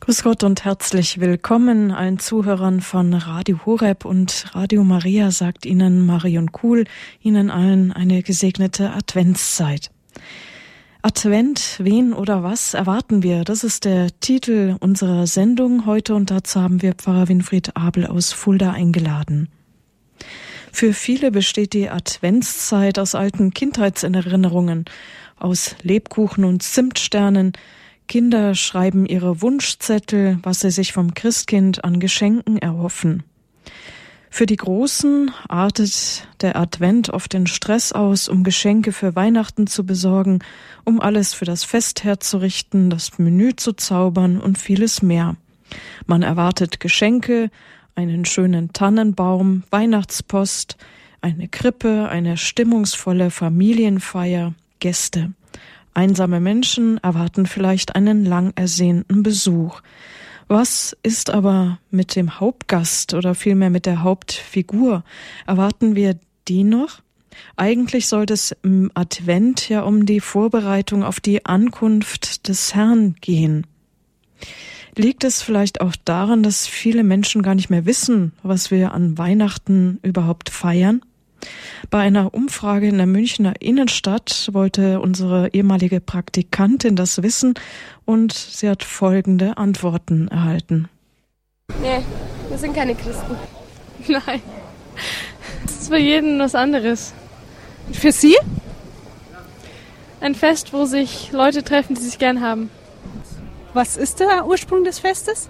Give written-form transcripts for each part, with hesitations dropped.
Grüß Gott und herzlich willkommen allen Zuhörern von Radio Horeb und Radio Maria, sagt Ihnen Marion Kuhl, Ihnen allen eine gesegnete Adventszeit. Advent, wen oder was erwarten wir? Das ist der Titel unserer Sendung heute und dazu haben wir Pfarrer Winfried Abel aus Fulda eingeladen. Für viele besteht die Adventszeit aus alten Kindheitserinnerungen, aus Lebkuchen und Zimtsternen. Kinder schreiben ihre Wunschzettel, was sie sich vom Christkind an Geschenken erhoffen. Für die Großen artet der Advent oft in Stress aus, um Geschenke für Weihnachten zu besorgen, um alles für das Fest herzurichten, das Menü zu zaubern und vieles mehr. Man erwartet Geschenke, einen schönen Tannenbaum, Weihnachtspost, eine Krippe, eine stimmungsvolle Familienfeier, Gäste. Einsame Menschen erwarten vielleicht einen lang ersehnten Besuch. Was ist aber mit dem Hauptgast oder vielmehr mit der Hauptfigur? Erwarten wir die noch? Eigentlich sollte es im Advent ja um die Vorbereitung auf die Ankunft des Herrn gehen. Liegt es vielleicht auch daran, dass viele Menschen gar nicht mehr wissen, was wir an Weihnachten überhaupt feiern? Bei einer Umfrage in der Münchner Innenstadt wollte unsere ehemalige Praktikantin das wissen und sie hat folgende Antworten erhalten. Nee, wir sind keine Christen. Nein, das ist für jeden was anderes. Für Sie? Ein Fest, wo sich Leute treffen, die sich gern haben. Was ist der Ursprung des Festes?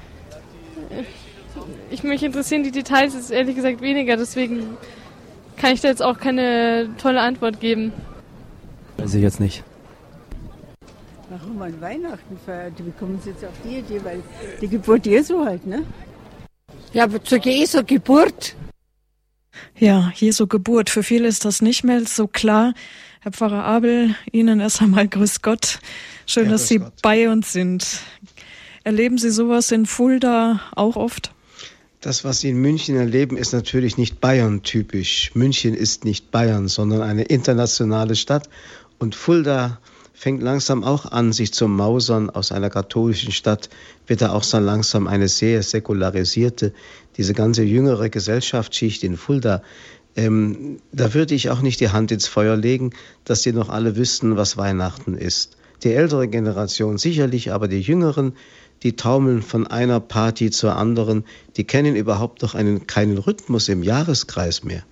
Mich interessieren die Details jetzt ehrlich gesagt weniger, deswegen kann ich da jetzt auch keine tolle Antwort geben. Weiß ich jetzt nicht. Warum man Weihnachten feiert? Wie kommen Sie jetzt auf die Idee? Weil die Geburt Jesu halt, ne? Ja, aber zu Jesu Geburt. Ja, Jesu Geburt. Für viele ist das nicht mehr so klar. Herr Pfarrer Abel, Ihnen erst einmal grüß Gott. Schön, dass Sie bei uns sind. Erleben Sie sowas in Fulda auch oft? Das, was Sie in München erleben, ist natürlich nicht Bayern-typisch. München ist nicht Bayern, sondern eine internationale Stadt. Und Fulda fängt langsam auch an, sich zu mausern. Aus einer katholischen Stadt wird da auch so langsam eine sehr säkularisierte, diese ganze jüngere Gesellschaftsschicht in Fulda. Da würde ich auch nicht die Hand ins Feuer legen, dass die noch alle wüssten, was Weihnachten ist. Die ältere Generation sicherlich, aber die Jüngeren, die taumeln von einer Party zur anderen, die kennen überhaupt noch keinen Rhythmus im Jahreskreis mehr.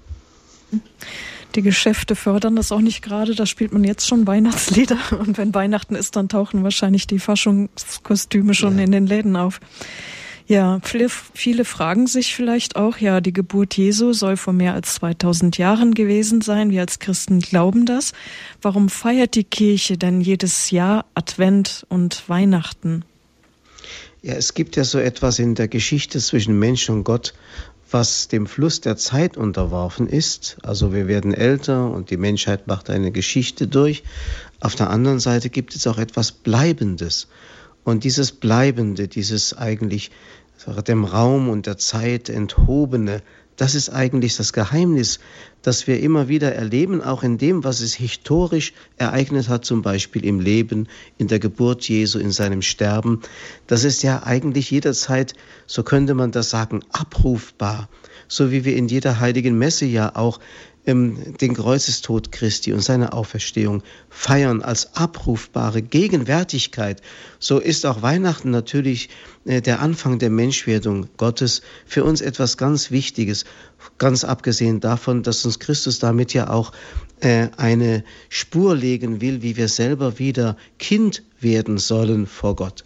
Die Geschäfte fördern das auch nicht gerade, da spielt man jetzt schon Weihnachtslieder und wenn Weihnachten ist, dann tauchen wahrscheinlich die Faschingskostüme schon in den Läden auf. Ja, viele fragen sich vielleicht auch, ja, die Geburt Jesu soll vor mehr als 2000 Jahren gewesen sein. Wir als Christen glauben das. Warum feiert die Kirche denn jedes Jahr Advent und Weihnachten? Ja, es gibt ja so etwas in der Geschichte zwischen Mensch und Gott, was dem Fluss der Zeit unterworfen ist. Also wir werden älter und die Menschheit macht eine Geschichte durch. Auf der anderen Seite gibt es auch etwas Bleibendes. Und dieses Bleibende, dieses eigentlich dem Raum und der Zeit enthobene, das ist eigentlich das Geheimnis, das wir immer wieder erleben, auch in dem, was es historisch ereignet hat, zum Beispiel im Leben, in der Geburt Jesu, in seinem Sterben. Das ist ja eigentlich jederzeit, so könnte man das sagen, abrufbar. So wie wir in jeder heiligen Messe ja auch den Kreuzestod Christi und seine Auferstehung feiern als abrufbare Gegenwärtigkeit. So ist auch Weihnachten natürlich der Anfang der Menschwerdung Gottes für uns etwas ganz Wichtiges, ganz abgesehen davon, dass uns Christus damit ja auch eine Spur legen will, wie wir selber wieder Kind werden sollen vor Gott.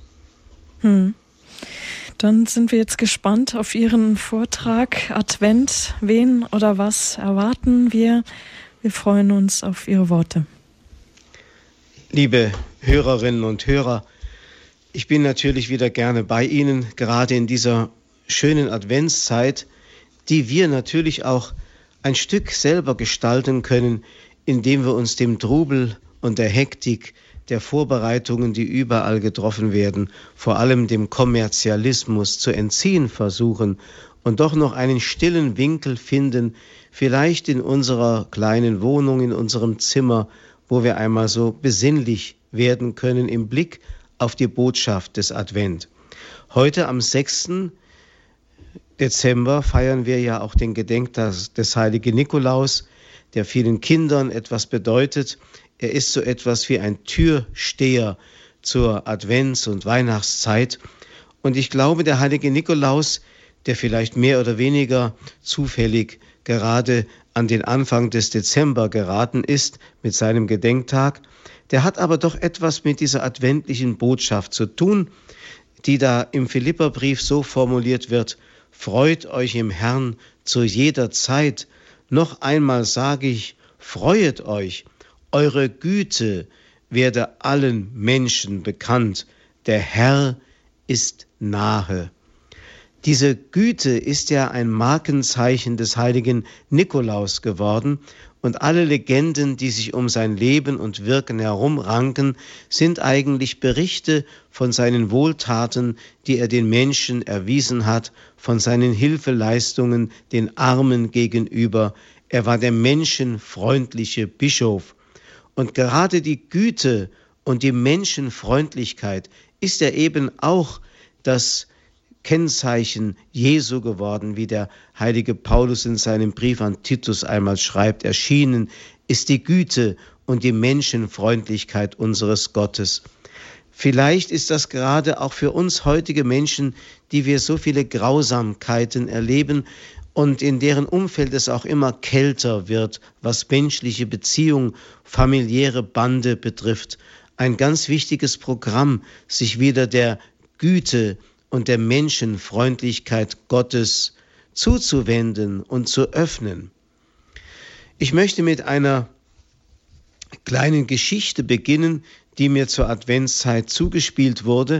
Dann sind wir jetzt gespannt auf Ihren Vortrag. Advent, wen oder was erwarten wir? Wir freuen uns auf Ihre Worte. Liebe Hörerinnen und Hörer, ich bin natürlich wieder gerne bei Ihnen, gerade in dieser schönen Adventszeit, die wir natürlich auch ein Stück selber gestalten können, indem wir uns dem Trubel und der Hektik der Vorbereitungen, die überall getroffen werden, vor allem dem Kommerzialismus zu entziehen versuchen und doch noch einen stillen Winkel finden, vielleicht in unserer kleinen Wohnung, in unserem Zimmer, wo wir einmal so besinnlich werden können im Blick auf die Botschaft des Advent. Heute am 6. Dezember feiern wir ja auch den Gedenktag des heiligen Nikolaus, der vielen Kindern etwas bedeutet. Er ist so etwas wie ein Türsteher zur Advents- und Weihnachtszeit. Und ich glaube, der heilige Nikolaus, der vielleicht mehr oder weniger zufällig gerade an den Anfang des Dezember geraten ist mit seinem Gedenktag, der hat aber doch etwas mit dieser adventlichen Botschaft zu tun, die da im Philipperbrief so formuliert wird: Freut euch im Herrn zu jeder Zeit. Noch einmal sage ich, freuet euch. Eure Güte werde allen Menschen bekannt. Der Herr ist nahe. Diese Güte ist ja ein Markenzeichen des heiligen Nikolaus geworden, und alle Legenden, die sich um sein Leben und Wirken herumranken, sind eigentlich Berichte von seinen Wohltaten, die er den Menschen erwiesen hat, von seinen Hilfeleistungen den Armen gegenüber. Er war der menschenfreundliche Bischof. Und gerade die Güte und die Menschenfreundlichkeit ist ja eben auch das Kennzeichen Jesu geworden, wie der heilige Paulus in seinem Brief an Titus einmal schreibt: Erschienen ist die Güte und die Menschenfreundlichkeit unseres Gottes. Vielleicht ist das gerade auch für uns heutige Menschen, die wir so viele Grausamkeiten erleben und in deren Umfeld es auch immer kälter wird, was menschliche Beziehungen, familiäre Bande betrifft, ein ganz wichtiges Programm, sich wieder der Güte und der Menschenfreundlichkeit Gottes zuzuwenden und zu öffnen. Ich möchte mit einer kleinen Geschichte beginnen, die mir zur Adventszeit zugespielt wurde.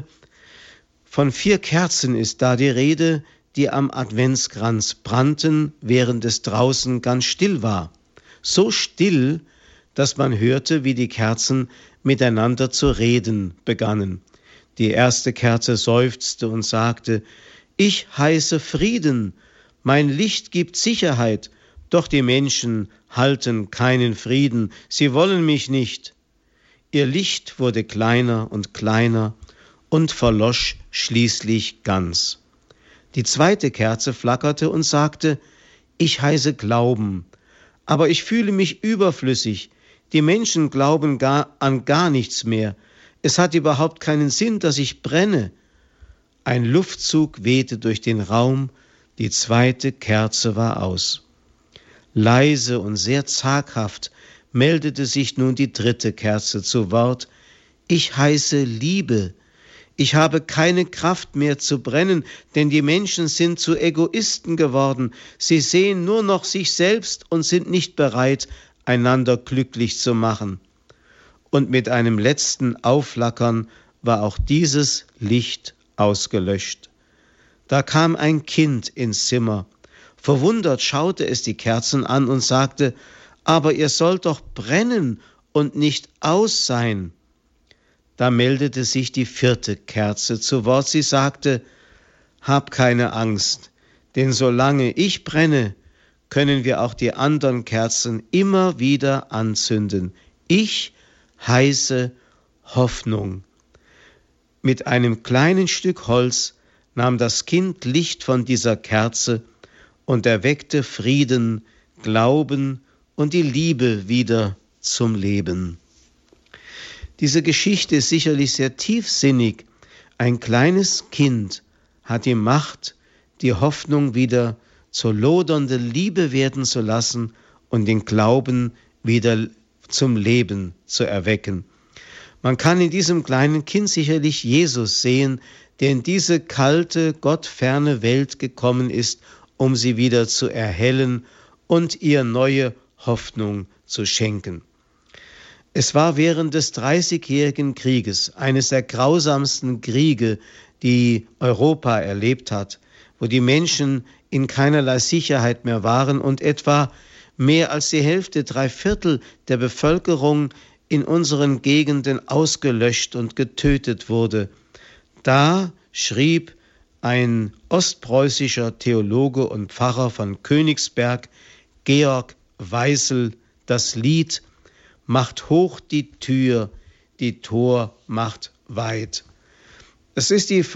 Von 4 Kerzen ist da die Rede, die am Adventskranz brannten, während es draußen ganz still war. So still, dass man hörte, wie die Kerzen miteinander zu reden begannen. Die erste Kerze seufzte und sagte: Ich heiße Frieden, mein Licht gibt Sicherheit, doch die Menschen halten keinen Frieden, sie wollen mich nicht. Ihr Licht wurde kleiner und kleiner und verlosch schließlich ganz. Die zweite Kerze flackerte und sagte: Ich heiße Glauben, aber ich fühle mich überflüssig, die Menschen glauben an gar nichts mehr. Es hat überhaupt keinen Sinn, dass ich brenne. Ein Luftzug wehte durch den Raum, die zweite Kerze war aus. Leise und sehr zaghaft meldete sich nun die dritte Kerze zu Wort: Ich heiße Liebe. Ich habe keine Kraft mehr zu brennen, denn die Menschen sind zu Egoisten geworden. Sie sehen nur noch sich selbst und sind nicht bereit, einander glücklich zu machen. Und mit einem letzten Aufflackern war auch dieses Licht ausgelöscht. Da kam ein Kind ins Zimmer. Verwundert schaute es die Kerzen an und sagte: Aber ihr sollt doch brennen und nicht aus sein. Da meldete sich die vierte Kerze zu Wort. Sie sagte: Hab keine Angst, denn solange ich brenne, können wir auch die anderen Kerzen immer wieder anzünden. Ich heiße Hoffnung. Mit einem kleinen Stück Holz nahm das Kind Licht von dieser Kerze und erweckte Frieden, Glauben und die Liebe wieder zum Leben. Diese Geschichte ist sicherlich sehr tiefsinnig. Ein kleines Kind hat die Macht, die Hoffnung wieder zur lodernden Liebe werden zu lassen und den Glauben wieder zum Leben zu erwecken. Man kann in diesem kleinen Kind sicherlich Jesus sehen, der in diese kalte, gottferne Welt gekommen ist, um sie wieder zu erhellen und ihr neue Hoffnung zu schenken. Es war während des 30-jährigen Krieges, eines der grausamsten Kriege, die Europa erlebt hat, wo die Menschen in keinerlei Sicherheit mehr waren und etwa mehr als die Hälfte, 3/4 der Bevölkerung in unseren Gegenden ausgelöscht und getötet wurde. Da schrieb ein ostpreußischer Theologe und Pfarrer von Königsberg, Georg Weissel, das Lied: Macht hoch die Tür, die Tor macht weit. Das ist die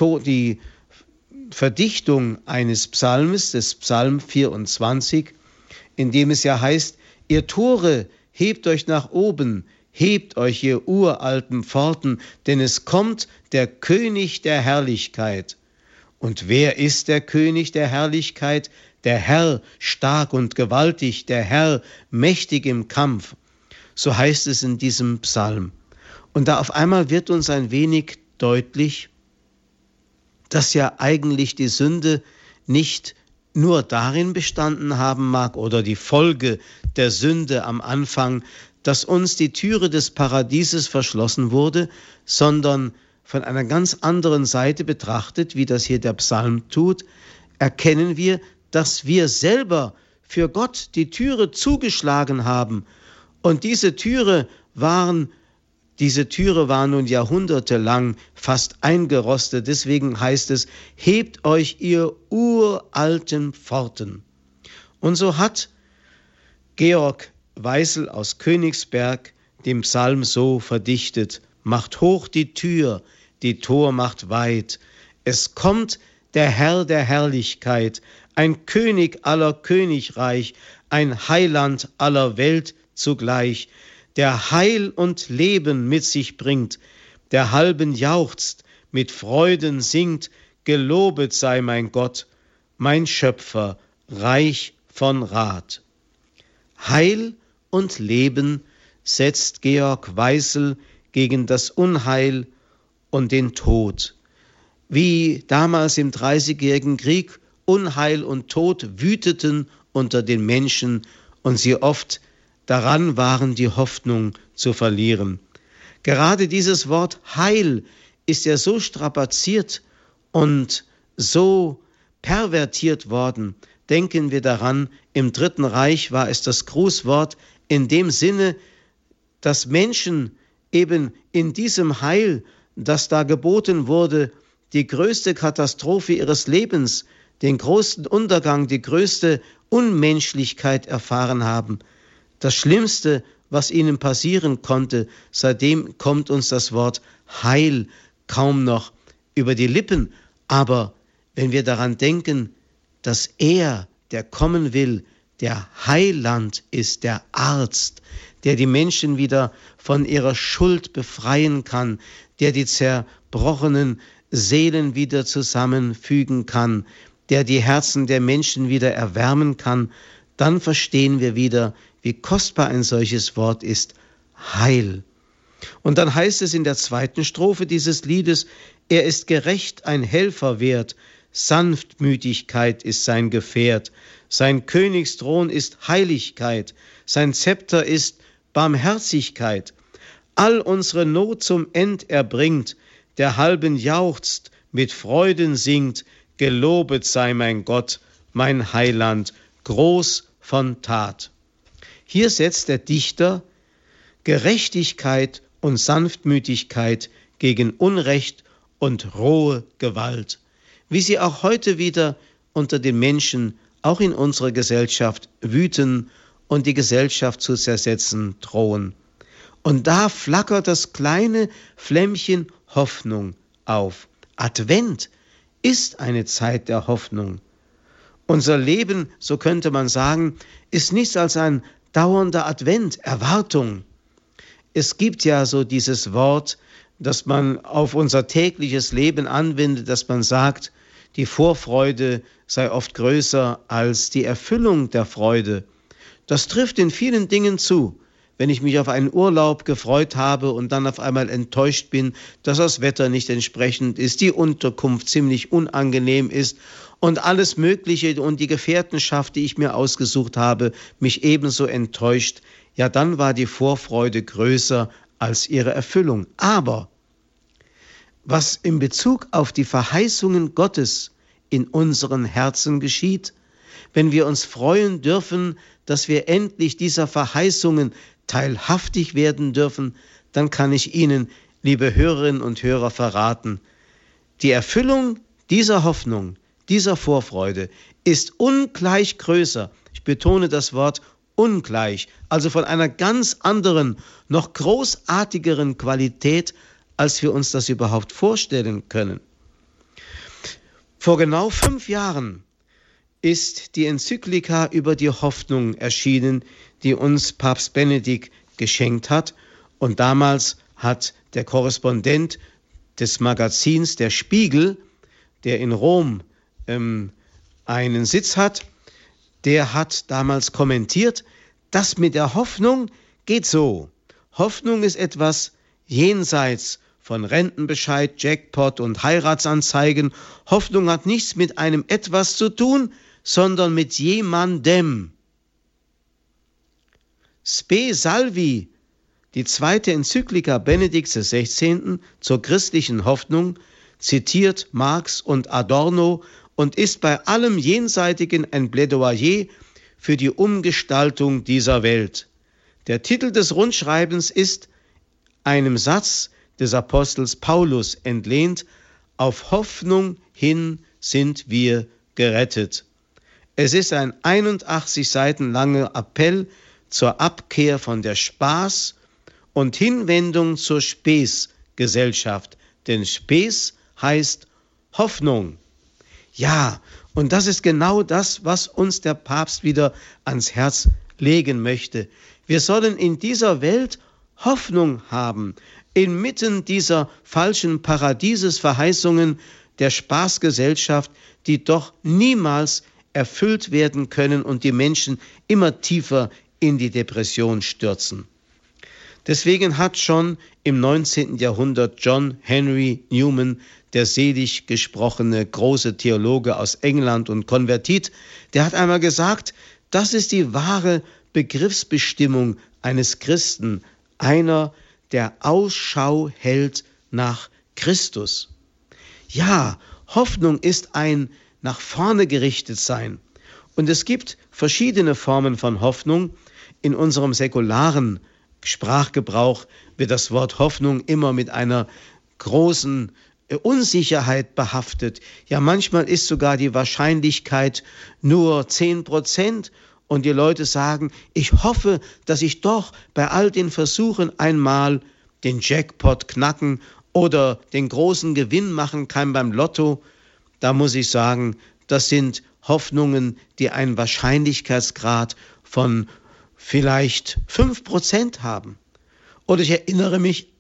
Verdichtung eines Psalms, des Psalm 24, in dem es ja heißt, ihr Tore, hebt euch nach oben, hebt euch, ihr uralten Pforten, denn es kommt der König der Herrlichkeit. Und wer ist der König der Herrlichkeit? Der Herr, stark und gewaltig, der Herr, mächtig im Kampf. So heißt es in diesem Psalm. Und da auf einmal wird uns ein wenig deutlich, dass ja eigentlich die Sünde nicht nur darin bestanden haben mag oder die Folge der Sünde am Anfang, dass uns die Türe des Paradieses verschlossen wurde, sondern von einer ganz anderen Seite betrachtet, wie das hier der Psalm tut, erkennen wir, dass wir selber für Gott die Türe zugeschlagen haben. Und diese Türe war nun jahrhundertelang fast eingerostet. Deswegen heißt es, hebt euch, ihr uralten Pforten. Und so hat Georg Weissel aus Königsberg den Psalm so verdichtet: Macht hoch die Tür, die Tor macht weit. Es kommt der Herr der Herrlichkeit, ein König aller Königreich, ein Heiland aller Welt zugleich, der Heil und Leben mit sich bringt, der halben jauchzt, mit Freuden singt, gelobet sei mein Gott, mein Schöpfer, reich von Rat. Heil und Leben setzt Georg Weissel gegen das Unheil und den Tod. Wie damals im Dreißigjährigen Krieg Unheil und Tod wüteten unter den Menschen und sie oft daran waren, die Hoffnung zu verlieren. Gerade dieses Wort Heil ist ja so strapaziert und so pervertiert worden. Denken wir daran, im Dritten Reich war es das Grußwort in dem Sinne, dass Menschen eben in diesem Heil, das da geboten wurde, die größte Katastrophe ihres Lebens, den größten Untergang, die größte Unmenschlichkeit erfahren haben. Das Schlimmste, was ihnen passieren konnte, seitdem kommt uns das Wort Heil kaum noch über die Lippen. Aber wenn wir daran denken, dass er, der kommen will, der Heiland ist, der Arzt, der die Menschen wieder von ihrer Schuld befreien kann, der die zerbrochenen Seelen wieder zusammenfügen kann, der die Herzen der Menschen wieder erwärmen kann, dann verstehen wir wieder, wie kostbar ein solches Wort ist, Heil. Und dann heißt es in der zweiten Strophe dieses Liedes, er ist gerecht, ein Helfer wert, Sanftmütigkeit ist sein Gefährt, sein Königsthron ist Heiligkeit, sein Zepter ist Barmherzigkeit. All unsere Not zum End er bringt, der halben jauchzt, mit Freuden singt, gelobet sei mein Gott, mein Heiland, groß von Tat. Hier setzt der Dichter Gerechtigkeit und Sanftmütigkeit gegen Unrecht und rohe Gewalt, wie sie auch heute wieder unter den Menschen, auch in unserer Gesellschaft, wüten und die Gesellschaft zu zersetzen drohen. Und da flackert das kleine Flämmchen Hoffnung auf. Advent ist eine Zeit der Hoffnung. Unser Leben, so könnte man sagen, ist nichts als ein dauernder Advent, Erwartung. Es gibt ja so dieses Wort, das man auf unser tägliches Leben anwendet, dass man sagt, die Vorfreude sei oft größer als die Erfüllung der Freude. Das trifft in vielen Dingen zu. Wenn ich mich auf einen Urlaub gefreut habe und dann auf einmal enttäuscht bin, dass das Wetter nicht entsprechend ist, die Unterkunft ziemlich unangenehm ist und alles Mögliche und die Gefährtenschaft, die ich mir ausgesucht habe, mich ebenso enttäuscht, ja, dann war die Vorfreude größer als ihre Erfüllung. Aber was in Bezug auf die Verheißungen Gottes in unseren Herzen geschieht, wenn wir uns freuen dürfen, dass wir endlich dieser Verheißungen teilhaftig werden dürfen, dann kann ich Ihnen, liebe Hörerinnen und Hörer, verraten, die Erfüllung dieser Hoffnung, dieser Vorfreude ist ungleich größer. Ich betone das Wort ungleich, also von einer ganz anderen, noch großartigeren Qualität als wir uns das überhaupt vorstellen können. Vor genau 5 Jahren ist die Enzyklika über die Hoffnung erschienen, die uns Papst Benedikt geschenkt hat. Und damals hat der Korrespondent des Magazins Der Spiegel, der in Rom einen Sitz hat, der hat damals kommentiert, das mit der Hoffnung geht so. Hoffnung ist etwas jenseits von Rentenbescheid, Jackpot und Heiratsanzeigen. Hoffnung hat nichts mit einem Etwas zu tun, sondern mit jemandem. Spe Salvi, die zweite Enzyklika Benedikts XVI. Zur christlichen Hoffnung, zitiert Marx und Adorno und ist bei allem Jenseitigen ein Plädoyer für die Umgestaltung dieser Welt. Der Titel des Rundschreibens ist einem Satz des Apostels Paulus entlehnt: Auf Hoffnung hin sind wir gerettet. Es ist ein 81 Seiten langer Appell zur Abkehr von der Spaß- und Hinwendung zur Spes-Gesellschaft. Denn Spes heißt Hoffnung. Ja, und das ist genau das, was uns der Papst wieder ans Herz legen möchte. Wir sollen in dieser Welt Hoffnung haben, inmitten dieser falschen Paradiesesverheißungen der Spaßgesellschaft, die doch niemals erfüllt werden können und die Menschen immer tiefer in die Depression stürzen. Deswegen hat schon im 19. Jahrhundert John Henry Newman, der selig gesprochene große Theologe aus England und Konvertit, der hat einmal gesagt, das ist die wahre Begriffsbestimmung eines Christen, einer, der Ausschau hält nach Christus. Ja, Hoffnung ist ein nach vorne gerichtet sein. Und es gibt verschiedene Formen von Hoffnung. In unserem säkularen Sprachgebrauch wird das Wort Hoffnung immer mit einer großen Unsicherheit behaftet. Ja, manchmal ist sogar die Wahrscheinlichkeit nur 10%. Und die Leute sagen, ich hoffe, dass ich doch bei all den Versuchen einmal den Jackpot knacken oder den großen Gewinn machen kann beim Lotto. Da muss ich sagen, das sind Hoffnungen, die einen Wahrscheinlichkeitsgrad von vielleicht 5% haben. Oder ich erinnere mich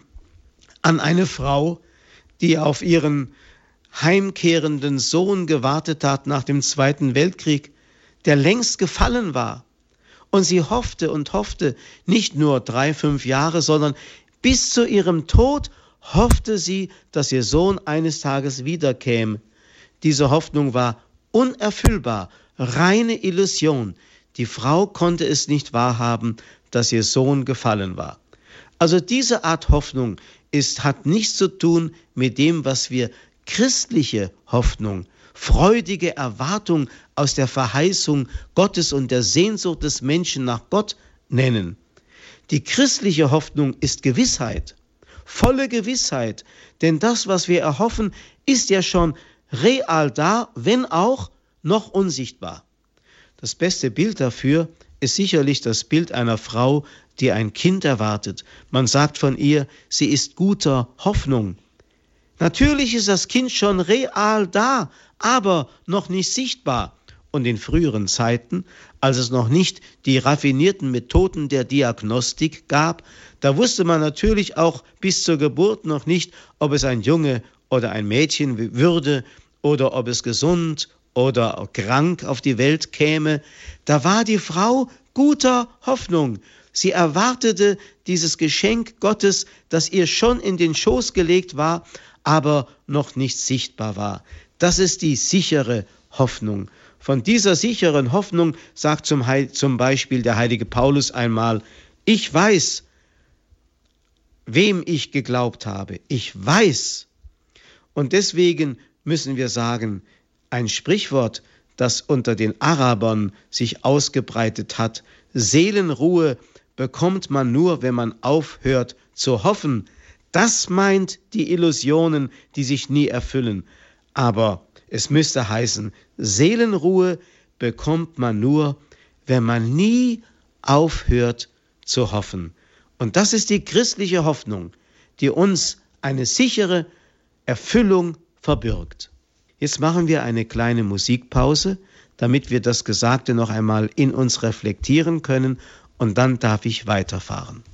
an eine Frau, die auf ihren heimkehrenden Sohn gewartet hat nach dem Zweiten Weltkrieg, der längst gefallen war. Und sie hoffte und hoffte, nicht nur 3-5 Jahre, sondern bis zu ihrem Tod hoffte sie, dass ihr Sohn eines Tages wiederkäme. Diese Hoffnung war unerfüllbar, reine Illusion. Die Frau konnte es nicht wahrhaben, dass ihr Sohn gefallen war. Also diese Art Hoffnung hat nichts zu tun mit dem, was wir christliche Hoffnung, freudige Erwartung aus der Verheißung Gottes und der Sehnsucht des Menschen nach Gott nennen. Die christliche Hoffnung ist Gewissheit, volle Gewissheit, denn das, was wir erhoffen, ist ja schon real da, wenn auch noch unsichtbar. Das beste Bild dafür ist sicherlich das Bild einer Frau, die ein Kind erwartet. Man sagt von ihr, sie ist guter Hoffnung. Natürlich ist das Kind schon real da, aber noch nicht sichtbar. Und in früheren Zeiten, als es noch nicht die raffinierten Methoden der Diagnostik gab, da wusste man natürlich auch bis zur Geburt noch nicht, ob es ein Junge oder ein Mädchen würde oder ob es gesund oder krank auf die Welt käme. Da war die Frau guter Hoffnung. Sie erwartete dieses Geschenk Gottes, das ihr schon in den Schoß gelegt war, aber noch nicht sichtbar war. Das ist die sichere Hoffnung. Von dieser sicheren Hoffnung sagt zum Beispiel der heilige Paulus einmal, ich weiß, wem ich geglaubt habe. Ich weiß. Und deswegen müssen wir sagen, ein Sprichwort, das unter den Arabern sich ausgebreitet hat, Seelenruhe bekommt man nur, wenn man aufhört zu hoffen. Das meint die Illusionen, die sich nie erfüllen. Aber es müsste heißen, Seelenruhe bekommt man nur, wenn man nie aufhört zu hoffen. Und das ist die christliche Hoffnung, die uns eine sichere Erfüllung verbirgt. Jetzt machen wir eine kleine Musikpause, damit wir das Gesagte noch einmal in uns reflektieren können, und dann darf ich weiterfahren.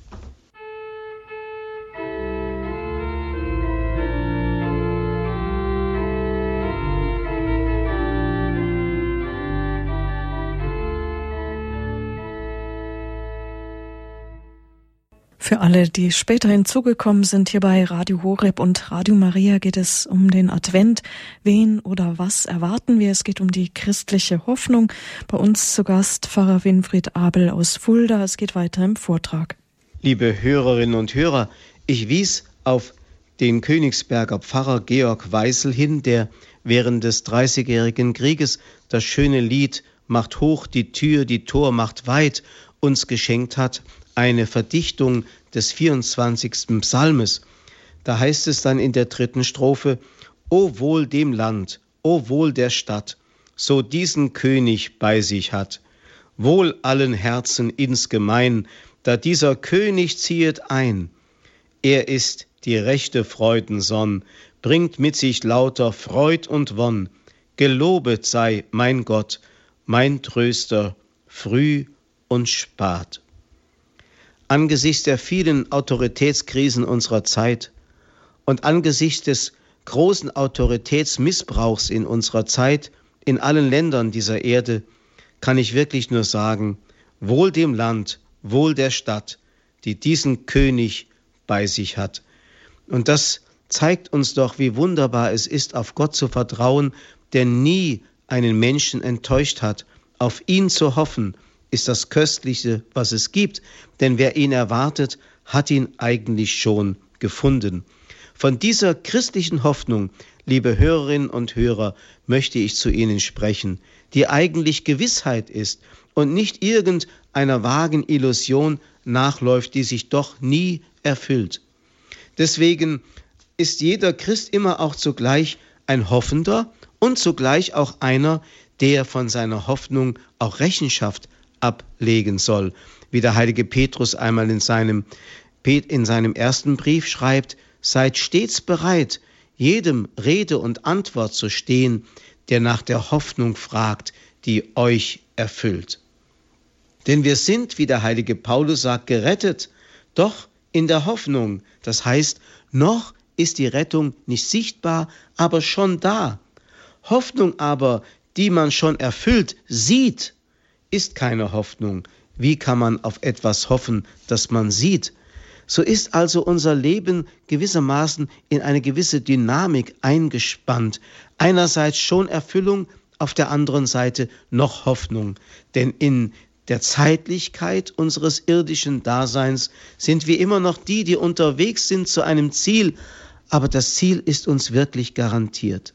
Für alle, die später hinzugekommen sind, hier bei Radio Horeb und Radio Maria geht es um den Advent. Wen oder was erwarten wir? Es geht um die christliche Hoffnung. Bei uns zu Gast Pfarrer Winfried Abel aus Fulda. Es geht weiter im Vortrag. Liebe Hörerinnen und Hörer, ich wies auf den Königsberger Pfarrer Georg Weissel hin, der während des 30-jährigen Krieges das schöne Lied »Macht hoch die Tür, die Tor macht weit« uns geschenkt hat, eine Verdichtung des 24. Psalmes. Da heißt es dann in der 3. Strophe: O wohl dem Land, o wohl der Stadt, so diesen König bei sich hat. Wohl allen Herzen insgemein, da dieser König ziehet ein. Er ist die rechte Freudensonn, bringt mit sich lauter Freud und Wonn. Gelobet sei mein Gott, mein Tröster, früh und spat. Angesichts der vielen Autoritätskrisen unserer Zeit und angesichts des großen Autoritätsmissbrauchs in unserer Zeit, in allen Ländern dieser Erde, kann ich wirklich nur sagen, wohl dem Land, wohl der Stadt, die diesen König bei sich hat. Und das zeigt uns doch, wie wunderbar es ist, auf Gott zu vertrauen, der nie einen Menschen enttäuscht hat. Auf ihn zu hoffen, ist das Köstlichste, was es gibt, denn wer ihn erwartet, hat ihn eigentlich schon gefunden. Von dieser christlichen Hoffnung, liebe Hörerinnen und Hörer, möchte ich zu Ihnen sprechen, die eigentlich Gewissheit ist und nicht irgendeiner vagen Illusion nachläuft, die sich doch nie erfüllt. Deswegen ist jeder Christ immer auch zugleich ein Hoffender und zugleich auch einer, der von seiner Hoffnung auch Rechenschaft ablegen soll. Wie der heilige Petrus einmal in seinem ersten Brief schreibt: Seid stets bereit, jedem Rede und Antwort zu stehen, der nach der Hoffnung fragt, die euch erfüllt. Denn wir sind, wie der heilige Paulus sagt, gerettet, doch in der Hoffnung. Das heißt, noch ist die Rettung nicht sichtbar, aber schon da. Hoffnung aber, die man schon erfüllt sieht, ist keine Hoffnung. Wie kann man auf etwas hoffen, das man sieht? So ist also unser Leben gewissermaßen in eine gewisse Dynamik eingespannt. Einerseits schon Erfüllung, auf der anderen Seite noch Hoffnung. Denn in der Zeitlichkeit unseres irdischen Daseins sind wir immer noch die unterwegs sind zu einem Ziel, aber das Ziel ist uns wirklich garantiert.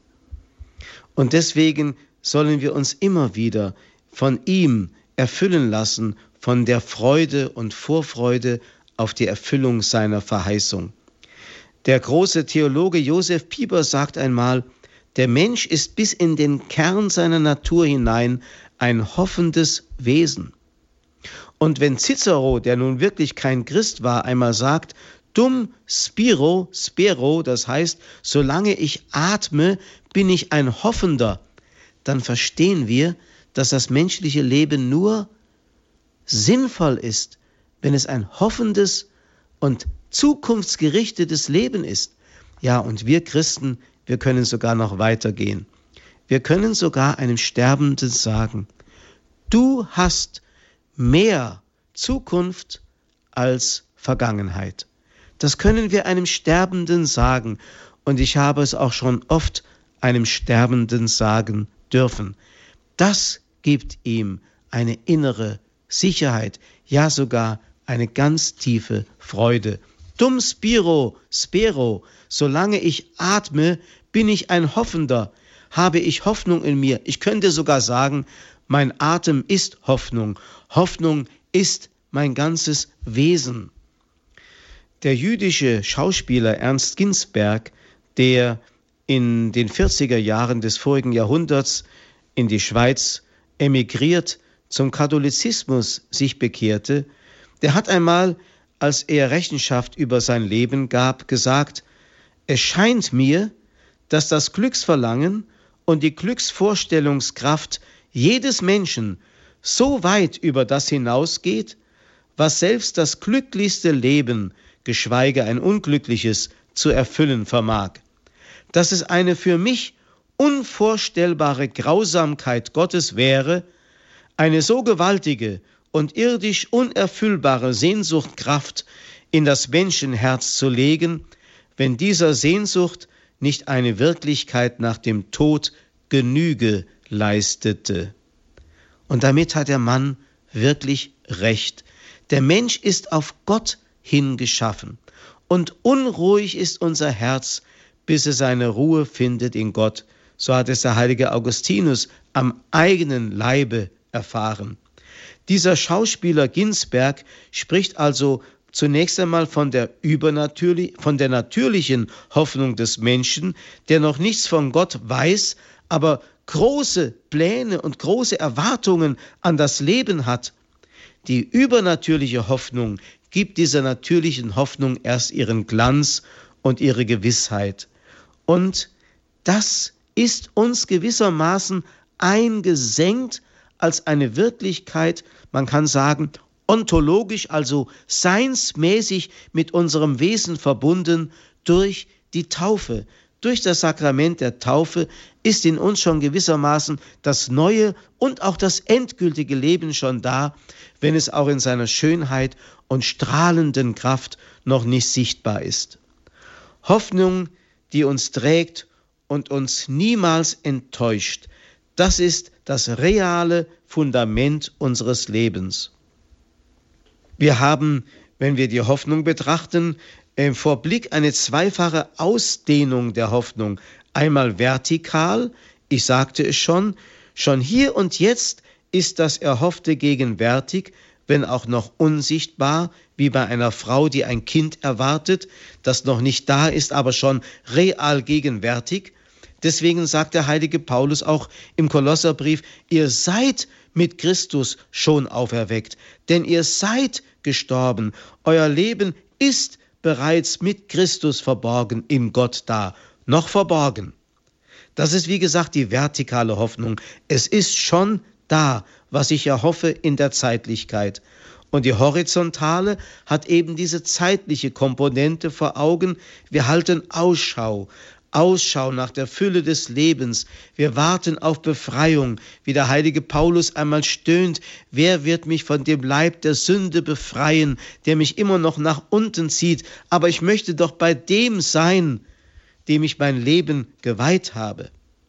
Und deswegen sollen wir uns immer wieder von ihm erfüllen lassen, von der Freude und Vorfreude auf die Erfüllung seiner Verheißung. Der große Theologe Josef Pieper sagt einmal: Der Mensch ist bis in den Kern seiner Natur hinein ein hoffendes Wesen. Und wenn Cicero, der nun wirklich kein Christ war, einmal sagt: Dum spero, das heißt, solange ich atme, bin ich ein Hoffender, dann verstehen wir, dass das menschliche Leben nur sinnvoll ist, wenn es ein hoffendes und zukunftsgerichtetes Leben ist. Ja, und wir Christen, wir können sogar noch weitergehen. Wir können sogar einem Sterbenden sagen: Du hast mehr Zukunft als Vergangenheit. Das können wir einem Sterbenden sagen. Und ich habe es auch schon oft einem Sterbenden sagen dürfen. Das gibt ihm eine innere Sicherheit, ja sogar eine ganz tiefe Freude. Dum spero, solange ich atme, bin ich ein Hoffender, habe ich Hoffnung in mir. Ich könnte sogar sagen, mein Atem ist Hoffnung. Hoffnung ist mein ganzes Wesen. Der jüdische Schauspieler Ernst Ginsberg, der in den 40er Jahren des vorigen Jahrhunderts in die Schweiz emigriert, zum Katholizismus sich bekehrte, der hat einmal, als er Rechenschaft über sein Leben gab, gesagt: Es scheint mir, dass das Glücksverlangen und die Glücksvorstellungskraft jedes Menschen so weit über das hinausgeht, was selbst das glücklichste Leben, geschweige ein unglückliches, zu erfüllen vermag. Dass es eine für mich unvorstellbare Grausamkeit Gottes wäre, eine so gewaltige und irdisch unerfüllbare Sehnsuchtkraft in das Menschenherz zu legen, wenn dieser Sehnsucht nicht eine Wirklichkeit nach dem Tod Genüge leistete. Und damit hat der Mann wirklich recht. Der Mensch ist auf Gott hingeschaffen und unruhig ist unser Herz, bis es seine Ruhe findet in Gott. So hat es der heilige Augustinus am eigenen Leibe erfahren. Dieser Schauspieler Ginsberg spricht also zunächst einmal von der natürlichen Hoffnung des Menschen, der noch nichts von Gott weiß, aber große Pläne und große Erwartungen an das Leben hat. Die übernatürliche Hoffnung gibt dieser natürlichen Hoffnung erst ihren Glanz und ihre Gewissheit. Und das ist uns gewissermaßen eingesenkt als eine Wirklichkeit, man kann sagen, ontologisch, also seinsmäßig mit unserem Wesen verbunden durch die Taufe. Durch das Sakrament der Taufe ist in uns schon gewissermaßen das neue und auch das endgültige Leben schon da, wenn es auch in seiner Schönheit und strahlenden Kraft noch nicht sichtbar ist. Hoffnung, die uns trägt und uns niemals enttäuscht, das ist das reale Fundament unseres Lebens. Wir haben, wenn wir die Hoffnung betrachten, vor Blick eine zweifache Ausdehnung der Hoffnung. Einmal vertikal, ich sagte es schon hier und jetzt ist das Erhoffte gegenwärtig, wenn auch noch unsichtbar, wie bei einer Frau, die ein Kind erwartet, das noch nicht da ist, aber schon real gegenwärtig. Deswegen sagt der heilige Paulus auch im Kolosserbrief, ihr seid mit Christus schon auferweckt, denn ihr seid gestorben. Euer Leben ist bereits mit Christus verborgen in Gott da, noch verborgen. Das ist wie gesagt die vertikale Hoffnung. Es ist schon da, was ich erhoffe in der Zeitlichkeit. Und die horizontale hat eben diese zeitliche Komponente vor Augen. Wir halten Ausschau nach der Fülle des Lebens. Wir warten auf Befreiung, wie der heilige Paulus einmal stöhnt, wer wird mich von dem Leib der Sünde befreien, der mich immer noch nach unten zieht, aber ich möchte doch bei dem sein, dem ich mein Leben geweiht habe.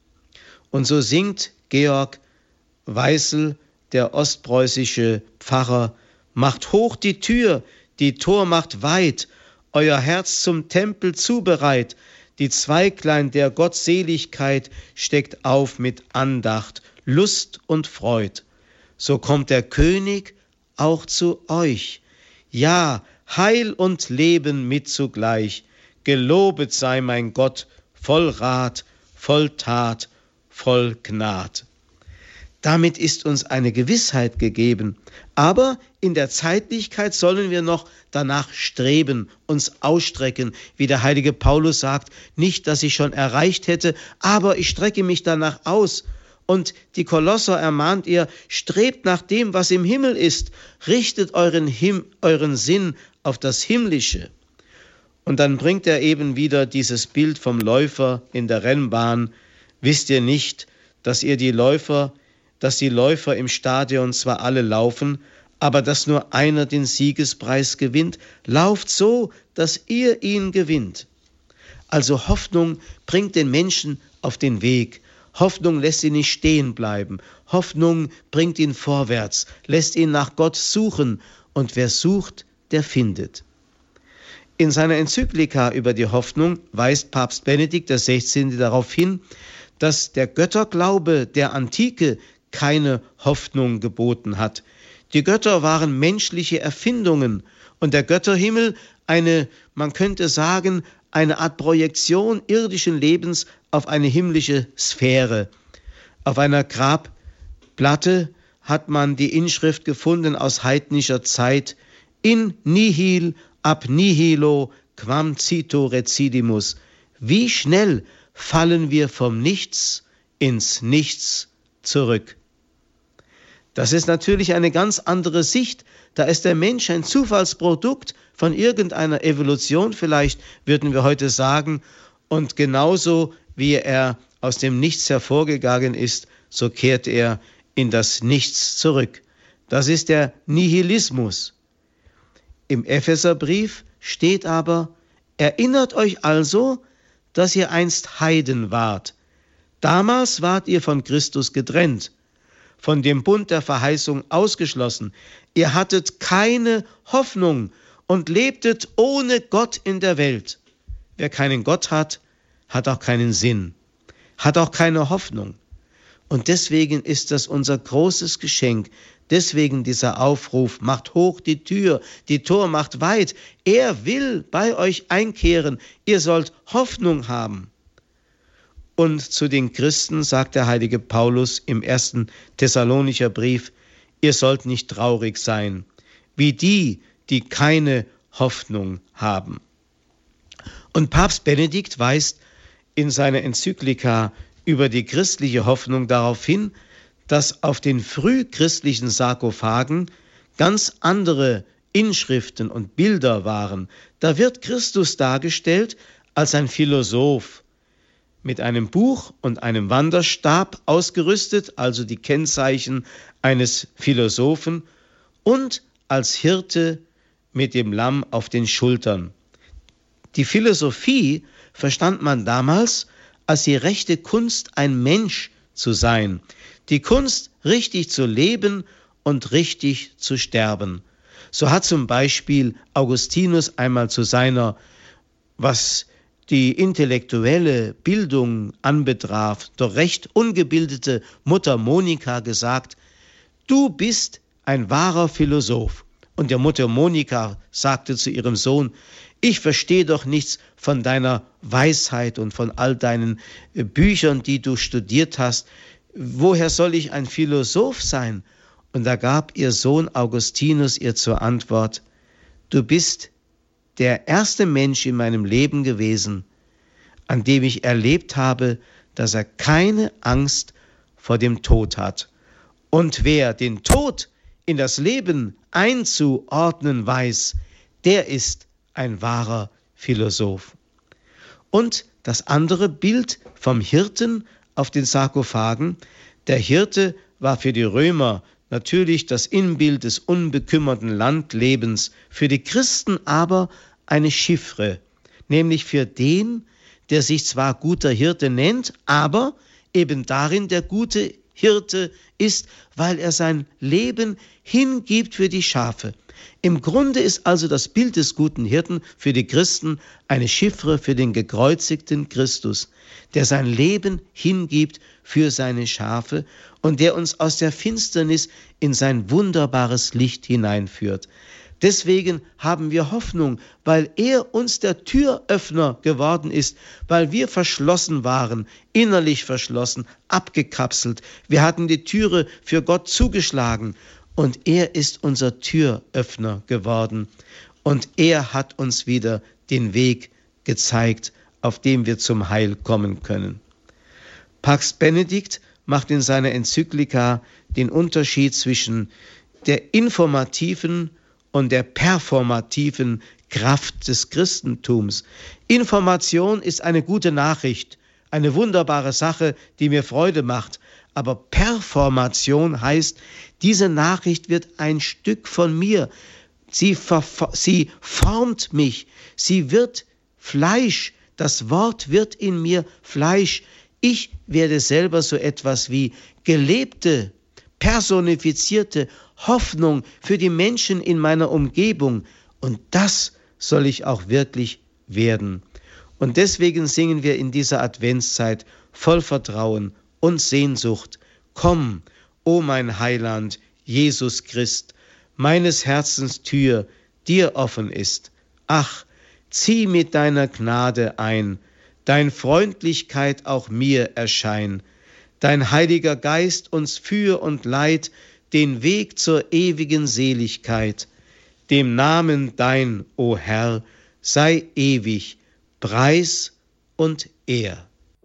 Und so singt Georg Weißel, der ostpreußische Pfarrer, macht hoch die Tür, die Tor macht weit, euer Herz zum Tempel zubereit, die Zweiglein der Gottseligkeit steckt auf mit Andacht, Lust und Freud. So kommt der König auch zu euch. Ja, Heil und Leben mit zugleich. Gelobet sei mein Gott, voll Rat, voll Tat, voll Gnad. Damit ist uns eine Gewissheit gegeben, aber in der Zeitlichkeit sollen wir noch danach streben, uns ausstrecken, wie der heilige Paulus sagt, nicht, dass ich schon erreicht hätte, aber ich strecke mich danach aus. Und die Kolosser ermahnt ihr, strebt nach dem, was im Himmel ist, richtet euren Sinn auf das Himmlische. Und dann bringt er eben wieder dieses Bild vom Läufer in der Rennbahn. Wisst ihr nicht, dass die Läufer im Stadion zwar alle laufen, aber dass nur einer den Siegespreis gewinnt? Lauft so, dass ihr ihn gewinnt. Also Hoffnung bringt den Menschen auf den Weg. Hoffnung lässt ihn nicht stehen bleiben. Hoffnung bringt ihn vorwärts, lässt ihn nach Gott suchen. Und wer sucht, der findet. In seiner Enzyklika über die Hoffnung weist Papst Benedikt XVI. Darauf hin, dass der Götterglaube der Antike keine Hoffnung geboten hat. Die Götter waren menschliche Erfindungen und der Götterhimmel man könnte sagen, eine Art Projektion irdischen Lebens auf eine himmlische Sphäre. Auf einer Grabplatte hat man die Inschrift gefunden aus heidnischer Zeit: In nihil ab nihilo quam cito recidimus. Wie schnell fallen wir vom Nichts ins Nichts zurück. Das ist natürlich eine ganz andere Sicht. Da ist der Mensch ein Zufallsprodukt von irgendeiner Evolution, vielleicht würden wir heute sagen, und genauso wie er aus dem Nichts hervorgegangen ist, so kehrt er in das Nichts zurück. Das ist der Nihilismus. Im Epheserbrief steht aber: Erinnert euch also, dass ihr einst Heiden wart. Damals wart ihr von Christus getrennt, von dem Bund der Verheißung ausgeschlossen. Ihr hattet keine Hoffnung und lebtet ohne Gott in der Welt. Wer keinen Gott hat, hat auch keinen Sinn, hat auch keine Hoffnung. Und deswegen ist das unser großes Geschenk. Deswegen dieser Aufruf: Macht hoch die Tür, die Tor macht weit. Er will bei euch einkehren. Ihr sollt Hoffnung haben. Und zu den Christen sagt der heilige Paulus im 1. Thessalonicher Brief: Ihr sollt nicht traurig sein, wie die, die keine Hoffnung haben. Und Papst Benedikt weist in seiner Enzyklika über die christliche Hoffnung darauf hin, dass auf den frühchristlichen Sarkophagen ganz andere Inschriften und Bilder waren. Da wird Christus dargestellt als ein Philosoph, mit einem Buch und einem Wanderstab ausgerüstet, also die Kennzeichen eines Philosophen, und als Hirte mit dem Lamm auf den Schultern. Die Philosophie verstand man damals als die rechte Kunst, ein Mensch zu sein, die Kunst, richtig zu leben und richtig zu sterben. So hat zum Beispiel Augustinus einmal zu seiner, was die intellektuelle Bildung anbetraf, doch recht ungebildete Mutter Monika gesagt: Du bist ein wahrer Philosoph. Und der Mutter Monika sagte zu ihrem Sohn: Ich verstehe doch nichts von deiner Weisheit und von all deinen Büchern, die du studiert hast. Woher soll ich ein Philosoph sein? Und da gab ihr Sohn Augustinus ihr zur Antwort: Du bist der erste Mensch in meinem Leben gewesen, an dem ich erlebt habe, dass er keine Angst vor dem Tod hat. Und wer den Tod in das Leben einzuordnen weiß, der ist ein wahrer Philosoph. Und das andere Bild vom Hirten auf den Sarkophagen: Der Hirte war für die Römer natürlich das Inbild des unbekümmerten Landlebens, für die Christen aber eine Chiffre, nämlich für den, der sich zwar guter Hirte nennt, aber eben darin der gute Hirte ist, weil er sein Leben hingibt für die Schafe. Im Grunde ist also das Bild des guten Hirten für die Christen eine Chiffre für den gekreuzigten Christus, der sein Leben hingibt für seine Schafe und der uns aus der Finsternis in sein wunderbares Licht hineinführt. Deswegen haben wir Hoffnung, weil er uns der Türöffner geworden ist, weil wir verschlossen waren, innerlich verschlossen, abgekapselt. Wir hatten die Türe für Gott zugeschlagen und er ist unser Türöffner geworden. Und er hat uns wieder den Weg gezeigt, auf dem wir zum Heil kommen können. Papst Benedikt macht in seiner Enzyklika den Unterschied zwischen der informativen und der performativen Kraft des Christentums. Information ist eine gute Nachricht, eine wunderbare Sache, die mir Freude macht. Aber Performation heißt, diese Nachricht wird ein Stück von mir. Sie formt mich. Sie wird Fleisch. Das Wort wird in mir Fleisch. Ich werde selber so etwas wie gelebte, personifizierte Hoffnung für die Menschen in meiner Umgebung. Und das soll ich auch wirklich werden. Und deswegen singen wir in dieser Adventszeit voll Vertrauen und Sehnsucht: Komm, o mein Heiland, Jesus Christ, meines Herzens Tür dir offen ist. Ach, zieh mit deiner Gnade ein, dein Freundlichkeit auch mir erschein, dein Heiliger Geist uns führ und leit den Weg zur ewigen Seligkeit. Dem Namen dein, o Herr, sei ewig Preis und er.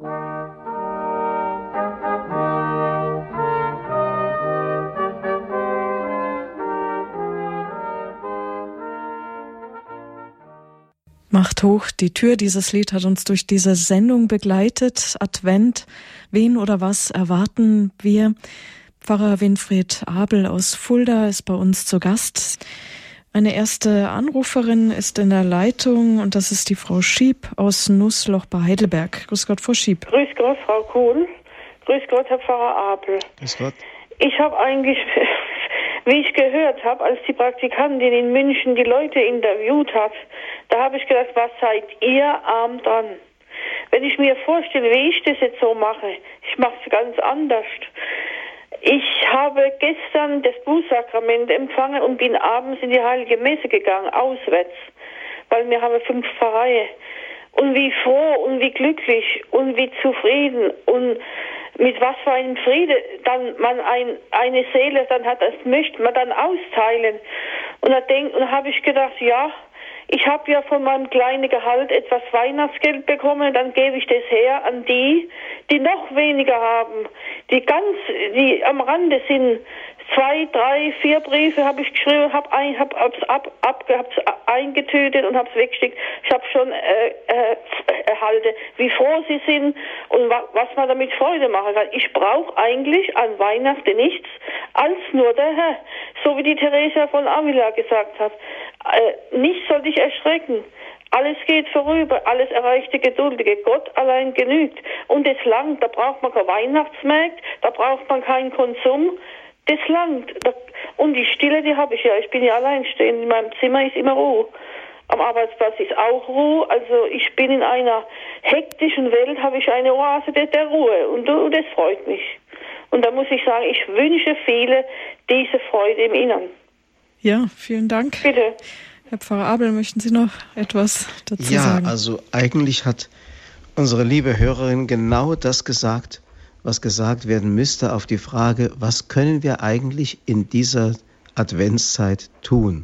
Macht hoch die Tür. Dieses Lied hat uns durch diese Sendung begleitet. Advent, wen oder was erwarten wir? Pfarrer Winfried Abel aus Fulda ist bei uns zu Gast. Eine erste Anruferin ist in der Leitung und das ist die Frau Schieb aus Nussloch bei Heidelberg. Grüß Gott, Frau Schieb. Grüß Gott, Frau Kuhn. Grüß Gott, Herr Pfarrer Abel. Grüß Gott. Ich habe eigentlich, wie ich gehört habe, als die Praktikantin in München die Leute interviewt hat, da habe ich gedacht, was seid ihr arm dran? Wenn ich mir vorstelle, wie ich das jetzt so mache, ich mache es ganz anders. Ich habe gestern das Bußsakrament empfangen und bin abends in die Heilige Messe gegangen, auswärts, weil wir haben 5 Pfarreien. Und wie froh und wie glücklich und wie zufrieden und mit was für einem Friede dann man eine Seele dann hat, das möchte man dann austeilen. Und da habe ich gedacht, ja, ich habe ja von meinem kleinen Gehalt etwas Weihnachtsgeld bekommen, dann gebe ich das her an die, die noch weniger haben, die am Rande sind. 2, 3, 4 Briefe habe ich geschrieben, hab's eingetötet und hab's weggesteckt. Ich habe schon erhalten, wie froh sie sind und was man damit Freude machen kann. Ich brauche eigentlich an Weihnachten nichts als nur der Herr, so wie die Theresia von Avila gesagt hat. Nichts soll dich erschrecken. Alles geht vorüber, alles erreicht die Geduldige. Gott allein genügt. Und das langt, da braucht man kein Weihnachtsmarkt, da braucht man keinen Konsum. Das langt. Und die Stille, die habe ich ja. Ich bin ja alleinstehend. In meinem Zimmer ist immer Ruhe. Am Arbeitsplatz ist auch Ruhe. Also ich bin in einer hektischen Welt, habe ich eine Oase der Ruhe. Und das freut mich. Und da muss ich sagen, ich wünsche viele diese Freude im Innern. Ja, vielen Dank. Bitte. Herr Pfarrer Abel, möchten Sie noch etwas dazu sagen? Ja, also eigentlich hat unsere liebe Hörerin genau das gesagt, was gesagt werden müsste auf die Frage, was können wir eigentlich in dieser Adventszeit tun,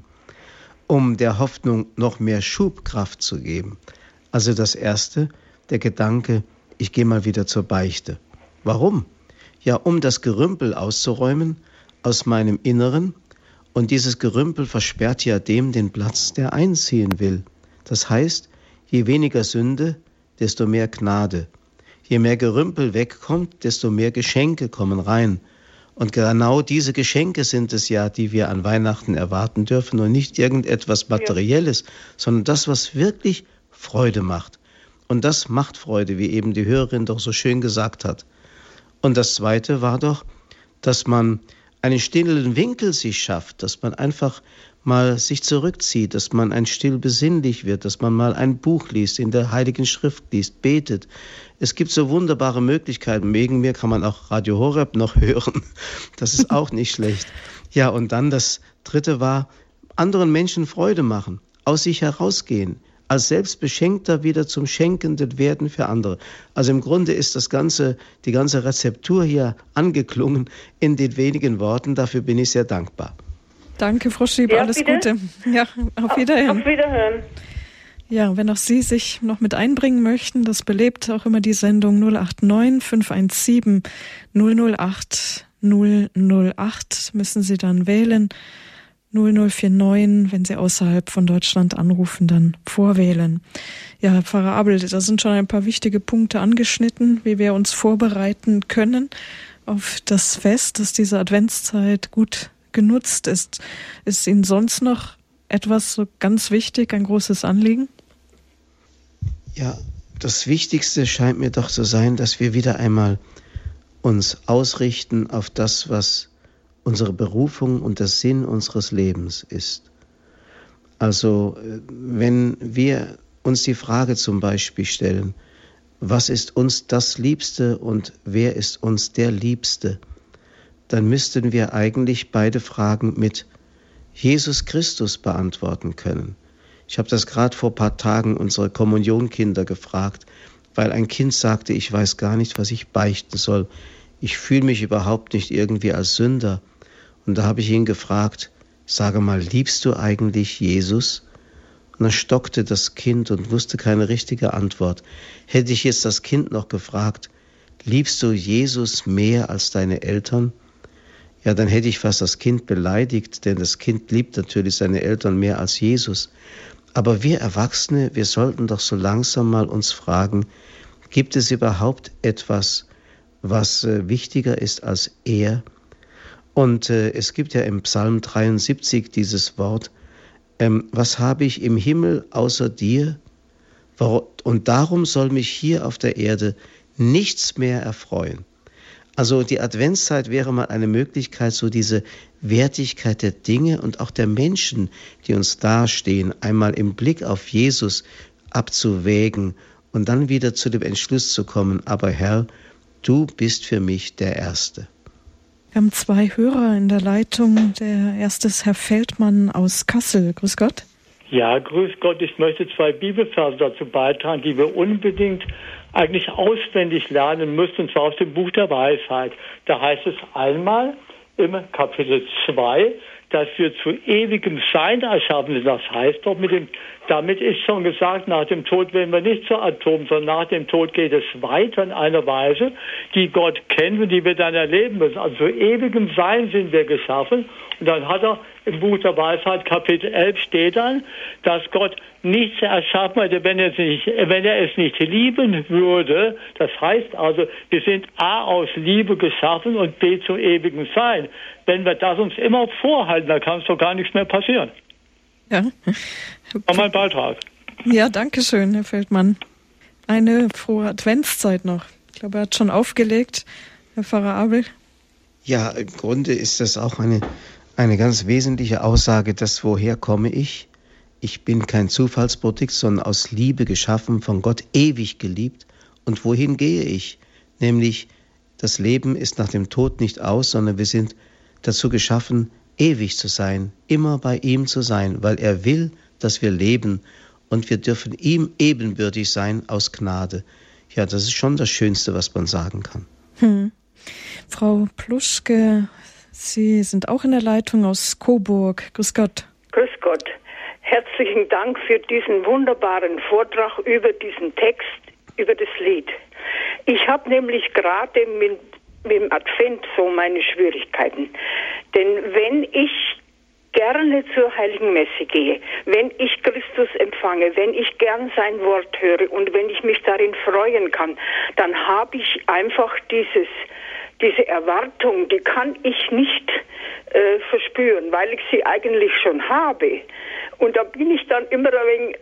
um der Hoffnung noch mehr Schubkraft zu geben. Also das Erste, der Gedanke, ich gehe mal wieder zur Beichte. Warum? Ja, um das Gerümpel auszuräumen aus meinem Inneren, und dieses Gerümpel versperrt ja dem den Platz, der einziehen will. Das heißt, je weniger Sünde, desto mehr Gnade. Je mehr Gerümpel wegkommt, desto mehr Geschenke kommen rein. Und genau diese Geschenke sind es ja, die wir an Weihnachten erwarten dürfen und nicht irgendetwas Materielles, sondern das, was wirklich Freude macht. Und das macht Freude, wie eben die Hörerin doch so schön gesagt hat. Und das Zweite war doch, dass man einen stillen Winkel sich schafft, dass man einfach mal sich zurückzieht, dass man ein still besinnlich wird, dass man mal ein Buch liest, in der Heiligen Schrift liest, betet. Es gibt so wunderbare Möglichkeiten. Wegen mir kann man auch Radio Horeb noch hören. Das ist auch nicht schlecht. Ja, und dann das Dritte war, anderen Menschen Freude machen, aus sich herausgehen, als Selbstbeschenkter wieder zum Schenkenden werden für andere. Also im Grunde ist die ganze Rezeptur hier angeklungen in den wenigen Worten. Dafür bin ich sehr dankbar. Danke, Frau Schieb, ja, alles bitte? Gute. Ja, auf Wiederhören. Auf Wiederhören. Ja, wenn auch Sie sich noch mit einbringen möchten, das belebt auch immer die Sendung 089 517 008 008, müssen Sie dann wählen. 0049, wenn Sie außerhalb von Deutschland anrufen, dann vorwählen. Ja, Herr Pfarrer Abel, da sind schon ein paar wichtige Punkte angeschnitten, wie wir uns vorbereiten können auf das Fest, dass diese Adventszeit gut genutzt ist. Ist Ihnen sonst noch etwas so ganz wichtig, ein großes Anliegen? Ja, das Wichtigste scheint mir doch zu sein, dass wir wieder einmal uns ausrichten auf das, was unsere Berufung und der Sinn unseres Lebens ist. Also wenn wir uns die Frage zum Beispiel stellen, was ist uns das Liebste und wer ist uns der Liebste, dann müssten wir eigentlich beide Fragen mit Jesus Christus beantworten können. Ich habe das gerade vor ein paar Tagen unsere Kommunionkinder gefragt, weil ein Kind sagte, ich weiß gar nicht, was ich beichten soll. Ich fühle mich überhaupt nicht irgendwie als Sünder. Und da habe ich ihn gefragt, sage mal, liebst du eigentlich Jesus? Und dann stockte das Kind und wusste keine richtige Antwort. Hätte ich jetzt das Kind noch gefragt, liebst du Jesus mehr als deine Eltern? Ja, dann hätte ich fast das Kind beleidigt, denn das Kind liebt natürlich seine Eltern mehr als Jesus. Aber wir Erwachsene, wir sollten doch so langsam mal uns fragen, gibt es überhaupt etwas, was wichtiger ist als er? Und es gibt ja im Psalm 73 dieses Wort, was habe ich im Himmel außer dir? Und darum soll mich hier auf der Erde nichts mehr erfreuen. Also die Adventszeit wäre mal eine Möglichkeit, so diese Wertigkeit der Dinge und auch der Menschen, die uns dastehen, einmal im Blick auf Jesus abzuwägen und dann wieder zu dem Entschluss zu kommen, aber Herr, du bist für mich der Erste. Wir haben 2 Hörer in der Leitung. Der erste ist Herr Feldmann aus Kassel. Grüß Gott. Ja, grüß Gott. Ich möchte 2 Bibelverse dazu beitragen, die wir unbedingt eigentlich auswendig lernen müssen, und zwar aus dem Buch der Weisheit. Da heißt es einmal im Kapitel 2, dass wir zu ewigem Sein erschaffen sind. Das heißt doch, damit ist schon gesagt, nach dem Tod werden wir nicht zu Atom, sondern nach dem Tod geht es weiter in einer Weise, die Gott kennt und die wir dann erleben müssen. Also zu ewigem Sein sind wir geschaffen. Und dann hat er im Buch der Weisheit, Kapitel 11, steht dann, dass Gott nichts erschaffen hätte, wenn er es nicht lieben würde. Das heißt also, wir sind A aus Liebe geschaffen und B zu ewigem Sein. Wenn wir das uns immer vorhalten, dann kann es doch gar nichts mehr passieren. Ja. War mein Beitrag. Ja, danke schön, Herr Feldmann. Eine frohe Adventszeit noch. Ich glaube, er hat schon aufgelegt, Herr Pfarrer Abel. Ja, im Grunde ist das auch eine ganz wesentliche Aussage, dass woher komme ich? Ich bin kein Zufallsprodukt, sondern aus Liebe geschaffen, von Gott ewig geliebt. Und wohin gehe ich? Nämlich, das Leben ist nach dem Tod nicht aus, sondern wir sind dazu geschaffen, ewig zu sein, immer bei ihm zu sein, weil er will, dass wir leben und wir dürfen ihm ebenbürtig sein aus Gnade. Ja, das ist schon das Schönste, was man sagen kann. Frau Pluschke, Sie sind auch in der Leitung aus Coburg. Grüß Gott. Grüß Gott. Herzlichen Dank für diesen wunderbaren Vortrag über diesen Text, über das Lied. Ich habe nämlich gerade mit dem Advent so meine Schwierigkeiten. Denn wenn ich gerne zur Heiligen Messe gehe, wenn ich Christus empfange, wenn ich gern sein Wort höre und wenn ich mich darin freuen kann, dann habe ich einfach diese Erwartung, die kann ich nicht verspüren, weil ich sie eigentlich schon habe. Und da bin ich dann immer ein wenig,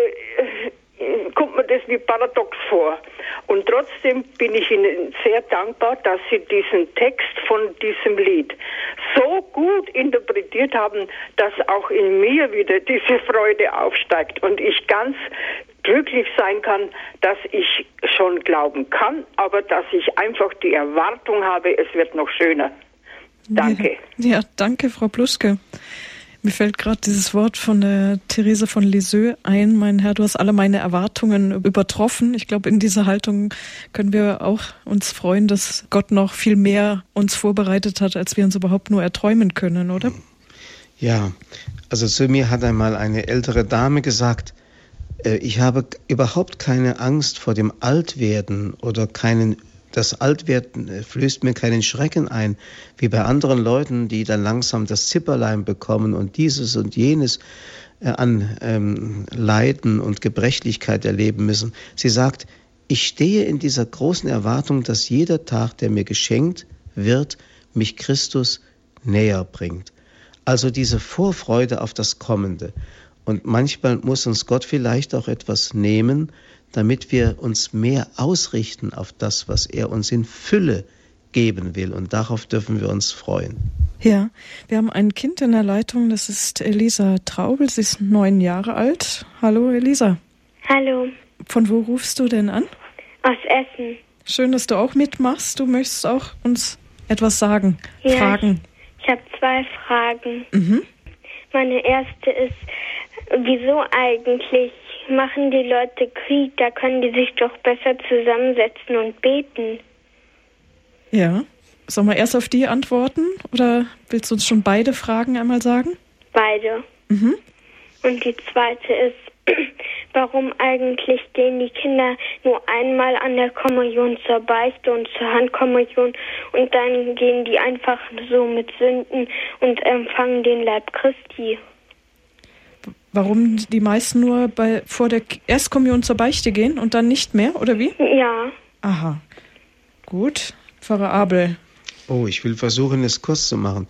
kommt mir das wie paradox vor. Und trotzdem bin ich Ihnen sehr dankbar, dass Sie diesen Text von diesem Lied so gut interpretiert haben, dass auch in mir wieder diese Freude aufsteigt und ich ganz glücklich sein kann, dass ich schon glauben kann, aber dass ich einfach die Erwartung habe, es wird noch schöner. Danke. Ja, danke, Frau Pluschke. Mir fällt gerade dieses Wort von der Therese von Lisieux ein. Mein Herr, du hast alle meine Erwartungen übertroffen. Ich glaube, in dieser Haltung können wir auch uns freuen, dass Gott noch viel mehr uns vorbereitet hat, als wir uns überhaupt nur erträumen können, oder? Ja, also zu mir hat einmal eine ältere Dame gesagt, ich habe überhaupt keine Angst vor dem Altwerden oder das Altwerden flößt mir keinen Schrecken ein, wie bei anderen Leuten, die dann langsam das Zipperlein bekommen und dieses und jenes an Leiden und Gebrechlichkeit erleben müssen. Sie sagt, ich stehe in dieser großen Erwartung, dass jeder Tag, der mir geschenkt wird, mich Christus näher bringt. Also diese Vorfreude auf das Kommende. Und manchmal muss uns Gott vielleicht auch etwas nehmen, damit wir uns mehr ausrichten auf das, was er uns in Fülle geben will. Und darauf dürfen wir uns freuen. Ja, wir haben ein Kind in der Leitung, das ist Elisa Traubel. Sie ist 9 Jahre alt. Hallo Elisa. Hallo. Von wo rufst du denn an? Aus Essen. Schön, dass du auch mitmachst. Du möchtest auch uns etwas sagen, fragen. Ich habe 2 Fragen. Meine erste ist, wieso eigentlich machen die Leute Krieg? Da können die sich doch besser zusammensetzen und beten. Ja. Sollen wir erst auf die antworten oder willst du uns schon beide Fragen einmal sagen? Beide. Und die zweite ist, warum eigentlich gehen die Kinder nur einmal an der Kommunion zur Beichte und zur Handkommunion und dann gehen die einfach so mit Sünden und empfangen den Leib Christi. Warum die meisten nur vor der Erstkommunion zur Beichte gehen und dann nicht mehr, oder wie? Ja. Aha. Gut. Pfarrer Abel. Oh, ich will versuchen, es kurz zu machen.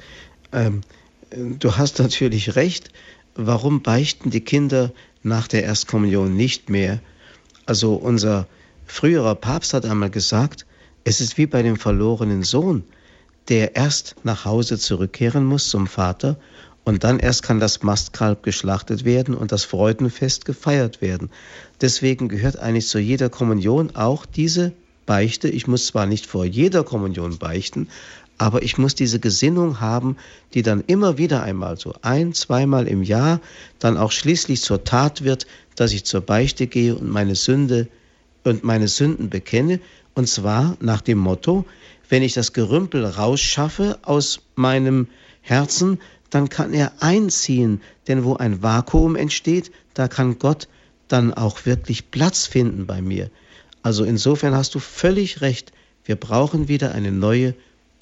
Du hast natürlich recht. Warum beichten die Kinder nach der Erstkommunion nicht mehr? Also unser früherer Papst hat einmal gesagt, es ist wie bei dem verlorenen Sohn, der erst nach Hause zurückkehren muss zum Vater und dann erst kann das Mastkalb geschlachtet werden und das Freudenfest gefeiert werden. Deswegen gehört eigentlich zu jeder Kommunion auch diese Beichte. Ich muss zwar nicht vor jeder Kommunion beichten, aber ich muss diese Gesinnung haben, die dann immer wieder einmal so 1-2 Mal im Jahr dann auch schließlich zur Tat wird, dass ich zur Beichte gehe und meine Sünden bekenne. Und zwar nach dem Motto, wenn ich das Gerümpel rausschaffe aus meinem Herzen, dann kann er einziehen. Denn wo ein Vakuum entsteht, da kann Gott dann auch wirklich Platz finden bei mir. Also insofern hast du völlig recht. Wir brauchen wieder eine neue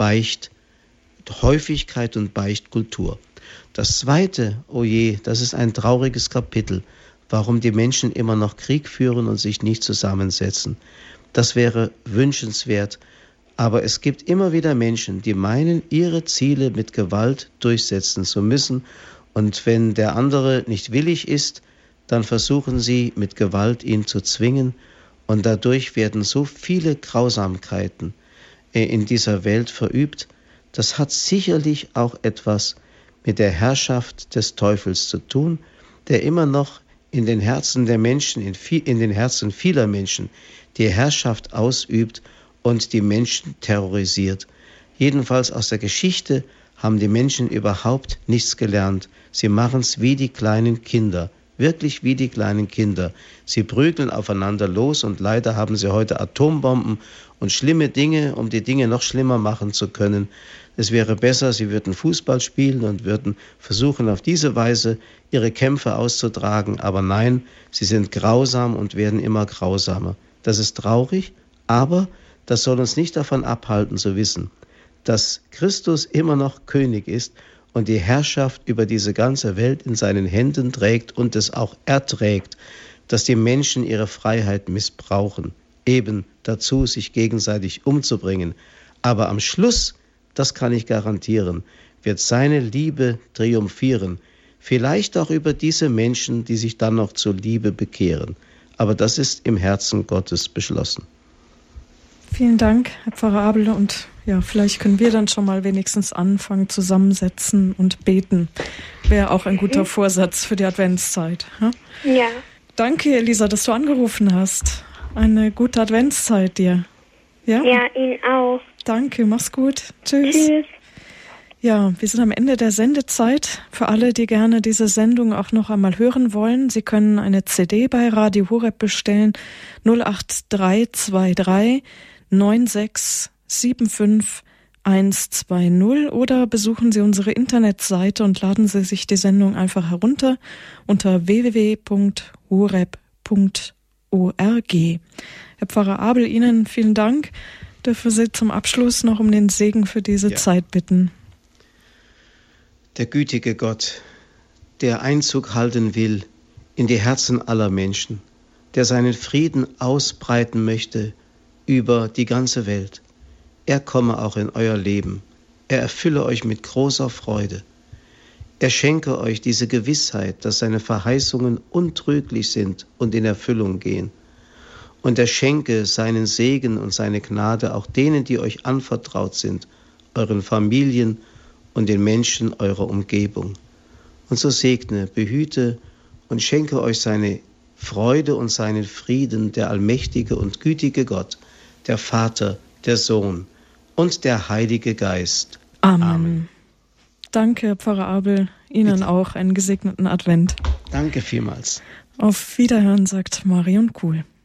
Beichthäufigkeit und Beichtkultur. Das Zweite, oh je, das ist ein trauriges Kapitel, warum die Menschen immer noch Krieg führen und sich nicht zusammensetzen. Das wäre wünschenswert, aber es gibt immer wieder Menschen, die meinen, ihre Ziele mit Gewalt durchsetzen zu müssen, und wenn der andere nicht willig ist, dann versuchen sie mit Gewalt ihn zu zwingen, und dadurch werden so viele Grausamkeiten in dieser Welt verübt. Das hat sicherlich auch etwas mit der Herrschaft des Teufels zu tun, der immer noch in den Herzen der Menschen, in den Herzen vieler Menschen die Herrschaft ausübt und die Menschen terrorisiert. Jedenfalls aus der Geschichte haben die Menschen überhaupt nichts gelernt. Sie machen es wie die kleinen Kinder. Wirklich wie die kleinen Kinder. Sie prügeln aufeinander los und leider haben sie heute Atombomben und schlimme Dinge, um die Dinge noch schlimmer machen zu können. Es wäre besser, sie würden Fußball spielen und würden versuchen, auf diese Weise ihre Kämpfe auszutragen. Aber nein, sie sind grausam und werden immer grausamer. Das ist traurig, aber das soll uns nicht davon abhalten zu wissen, dass Christus immer noch König ist und die Herrschaft über diese ganze Welt in seinen Händen trägt und es auch erträgt, dass die Menschen ihre Freiheit missbrauchen, eben dazu, sich gegenseitig umzubringen. Aber am Schluss, das kann ich garantieren, wird seine Liebe triumphieren, vielleicht auch über diese Menschen, die sich dann noch zur Liebe bekehren. Aber das ist im Herzen Gottes beschlossen. Vielen Dank, Herr Pfarrer Abel. Und ja, vielleicht können wir dann schon mal wenigstens anfangen, zusammensetzen und beten. Wäre auch ein guter Vorsatz für die Adventszeit. Ja. Danke, Elisa, dass du angerufen hast. Eine gute Adventszeit dir. Ja? Ja, Ihnen auch. Danke, mach's gut. Tschüss. Tschüss. Ja, wir sind am Ende der Sendezeit. Für alle, die gerne diese Sendung auch noch einmal hören wollen, Sie können eine CD bei Radio Horeb bestellen. 08323 9675 120 oder besuchen Sie unsere Internetseite und laden Sie sich die Sendung einfach herunter unter www.horeb.org. Herr Pfarrer Abel, Ihnen vielen Dank. Dürfen Sie zum Abschluss noch um den Segen für diese Zeit bitten? Der gütige Gott, der Einzug halten will in die Herzen aller Menschen, der seinen Frieden ausbreiten möchte über die ganze Welt. Er komme auch in euer Leben. Er erfülle euch mit großer Freude. Er schenke euch diese Gewissheit, dass seine Verheißungen untrüglich sind und in Erfüllung gehen. Und er schenke seinen Segen und seine Gnade auch denen, die euch anvertraut sind, euren Familien und den Menschen eurer Umgebung. Und so segne, behüte und schenke euch seine Freude und seinen Frieden, der allmächtige und gütige Gott, der Vater, der Sohn und der Heilige Geist. Amen. Amen. Danke, Pfarrer Abel. Ihnen Bitte. Auch einen gesegneten Advent. Danke vielmals. Auf Wiederhören, sagt Marion Kuhl.